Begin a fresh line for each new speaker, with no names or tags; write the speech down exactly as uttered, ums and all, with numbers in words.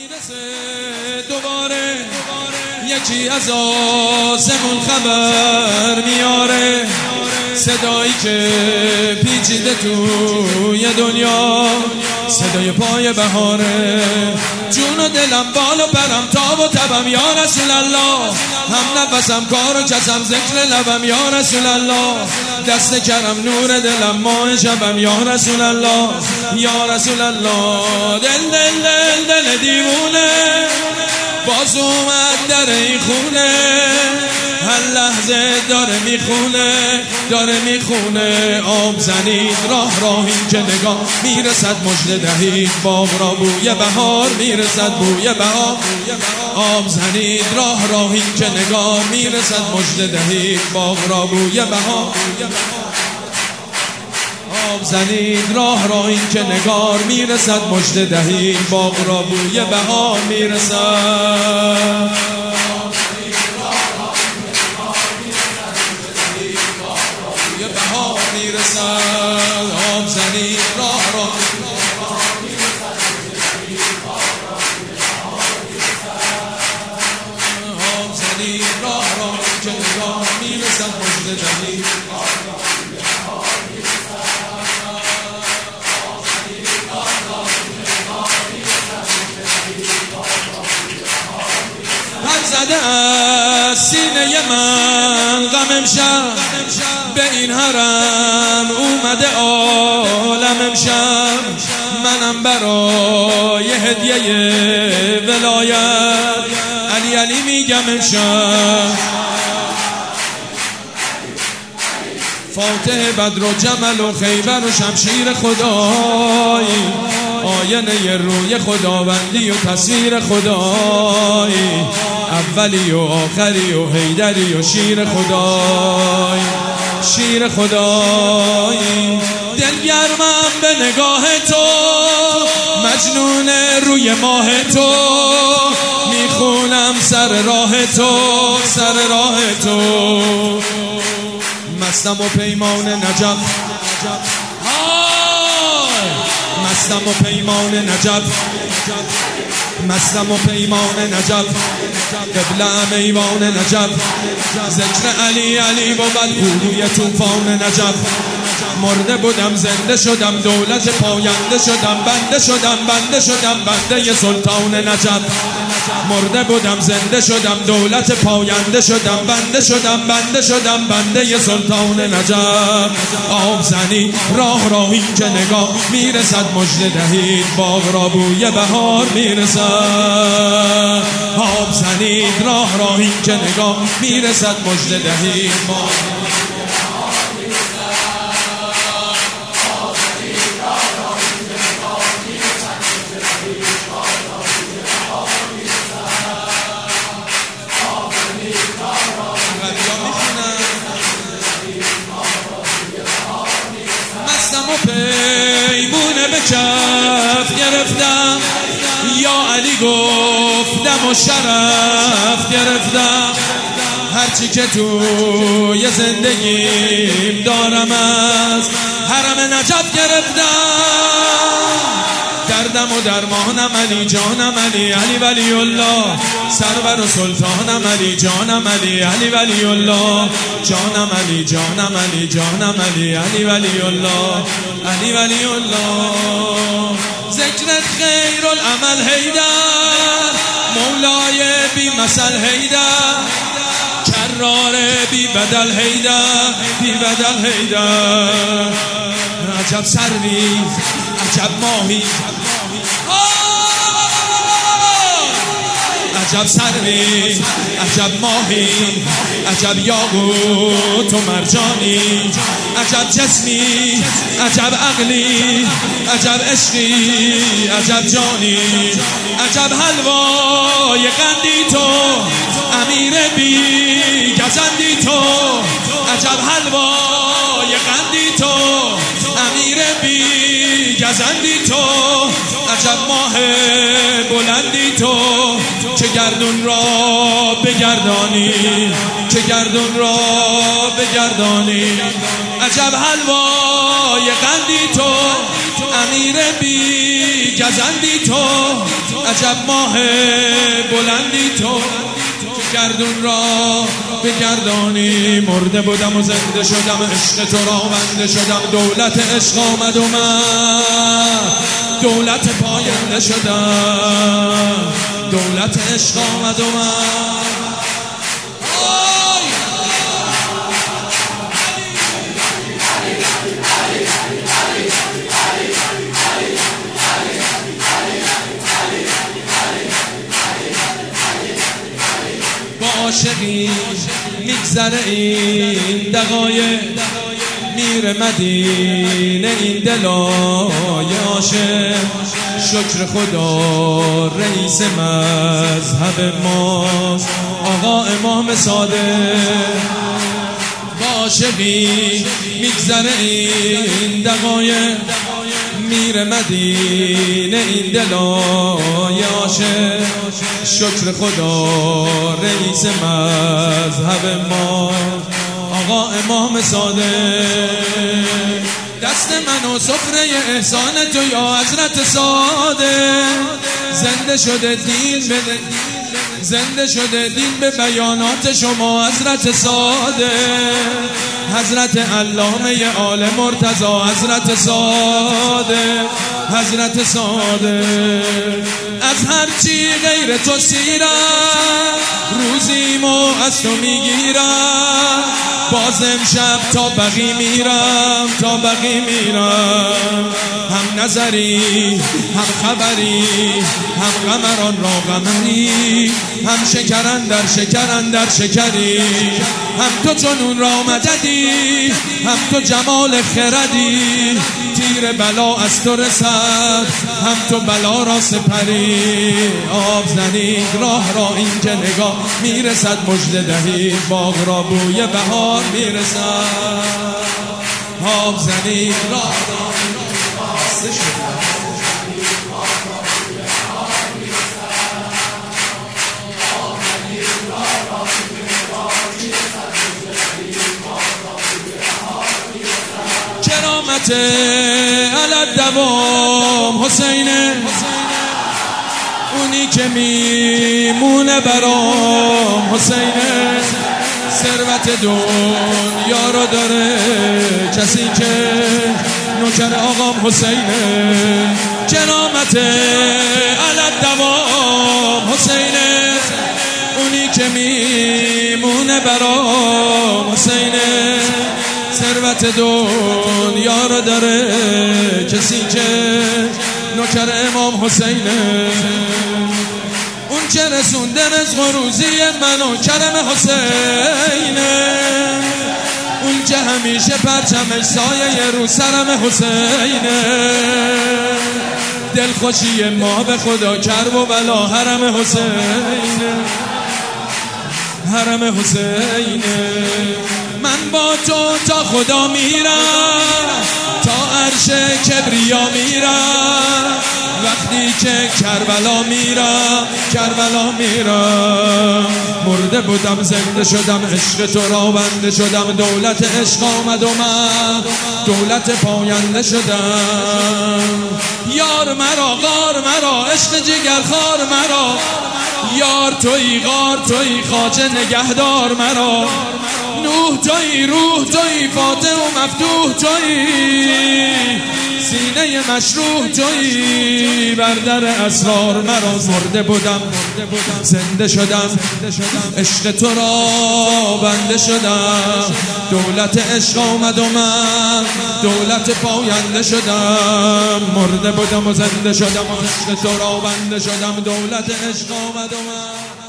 میرسه دوباره یکی از آسمون خبر میاره، صدایی که پیچیده توی دنیا، صدای پای بهاره. جون و دلم بال و پرم تاب و تبم یا رسول الله، هم نفسم کار و کسم ذکر لبم یا رسول الله. دست کرم نور دلم ماه شبم یا رسول الله، یا رسول الله. دل دل دل دل دیوونه باز اومد در این خونه، هر لحظه داره میخونه داره میخونه. آب زنید راه راهی که نگاه میرسد، مژده دهید باغ را بوی بهار میرسد، بوی بهار. آب زنید راه راهی که نگاه میرسد، مژده دهید باغ را بوی بهار. آب زنید راه را این که نگار میرسد، مژده دهید باغ را بوی بهار میرسد. بوی بهار میرسد. آب زنید راه را آب زنید راه را این که نگار میرسد، مژده دهید زده از سینه من غم امشب، به این حرم اومده عالم امشب. منم برای هدیه ولایت علی علی میگم امشب. فاتح بدر و جمل و خیبر و شمشیر خدایی، آینه روی خداوندی و تصویر خدایی، اولی و آخری و حیدری و شیر خدایی، شیر خدایی. دلگرمم به نگاه تو، مجنون روی ماه تو، میخونم سر راه تو، سر راه تو. مستم و پیمان نجف، مستم و پیمان نجف، مستم و پیمان نجف، قبله‌ام ایوان نجف. ذکر علی علی بود گوی طوفان نجف. مرده بودم زنده شدم، دولت پاینده شدم، بنده شدم بنده شدم بنده سلطان نجف. مرده بودم زنده شدم، دولت پاینده شدم، بنده شدم بنده شدم بنده سلطان نجف. آب زنی راه راهی که نگاه میرسد، مژده دهید باغ را بوی بهار میرسد. آب زنید راه راهی که نگاه میرسد، مژده دهید باغ پیمونه به کف گرفتم، یا علی گفتم و شرف گرفتم. هرچی که توی زندگیم دارم از حرم نجف گرفتم. دردم و درمانم علی جانم علی علی ولی الله، سرور و سلطانم علی جانم علی علی ولی الله، جانم علی جانم علی جانم علی علی ولی الله، علی ولی الله. ذکرت خیر العمل حیدر، مولای بی مثل حیدر، کرار بی بدل حیدر، بی بدل حیدر. عجب سروی عجب ماهی، عجب سروی عجب ماهی، عجب یاقوت و مرجانی، عجب جسمی عجب عقلی، عجب عشقی عجب جانی. عجب حلوای قندی تو، امیر بی گزندی تو، عجب حلوای قندی تو، امیر بی گزندی تو. عجب ماه بلندی تو، که گردون را بگردانی، که گردون را بگردانی. عجب حلوای قندی تو، امیر بی گزندی تو، عجب ماه بلندی تو که گردون را بگردانی. مرده بودم و زنده شدم، عشق تو را بنده شدم. دولت عشق آمد و من دولت پاینده شدم. دولت عشق آمد و من با عاشقی میگذره این دقایق، میره مدینه این دلای عاشق. شکر خدا رئیس مذهب ماست، آقا امام صادق. با عاشقی میگذره این دقایق، میره مدینه این دلای عاشق. شکر خدا رئیس مذهب ما، آقا امام صادق. دست من و سفره احسان تو یا حضرت صادق. زنده شده دین به زنده شده دین به بیانات شما حضرت صادق. حضرت علامه آل مرتضی حضرت صادق. حضرت صادق از هرچی غیر تو سیرم، روزیمو از تو میگیرم. باز امشب تا بقی میرم، تا بقی میرم. هم نظری هم خبری، هم قمران را قمری، هم شکرن در شکرن در شکری. هم تو چنون را مددی، هم تو جمال خردی. تیر بلا از تو رسد، هم تو بلا را سپری. آب زنید راه را این که نگاه میرسد. مژده دهید باغ را بوی بهار میرسد. آب زنید راه را کرامت علت دوام حسینه، اونی که میمونه برام حسینه. ثروت دنیا رو داره کسی که نوکر آقام حسینه. کرامت علت دوام حسینه، اونی که میمونه برام حسینه. ثروت دنیا رو داره کسی که نوکر امام حسینه. اون که رسونده رزق و روزی منو کرم حسینه. اون که همیشه پرچمش سایه رو سرم حسینه. دلخوشی ما به خدا کرب و بلا حرم حسینه. حرم حسینه. من با تو تا خدا میرم، تا عرش کبریا میرم. وقتی که کربلا میرم، کربلا میرم. مرده بودم زنده شدم، عشق تو را بنده شدم. دولت عشق آمد و من دولت پاینده شدم. یار مرا غار مرا، عشق جگر خار مرا. یار توی غار توی خواجه نگهدار مرا. نوح توی روح توی فاتح و مفتوح توی. سینه مشروح توی بر در اسرار مرا. مرده بودم زنده شدم، عشق تو را بنده شدم. دولت عشق آمد و من دولت پاینده شدم. مرده بودم و زنده شدم، عشق تو را بنده شدم. دولت عشق آمد و من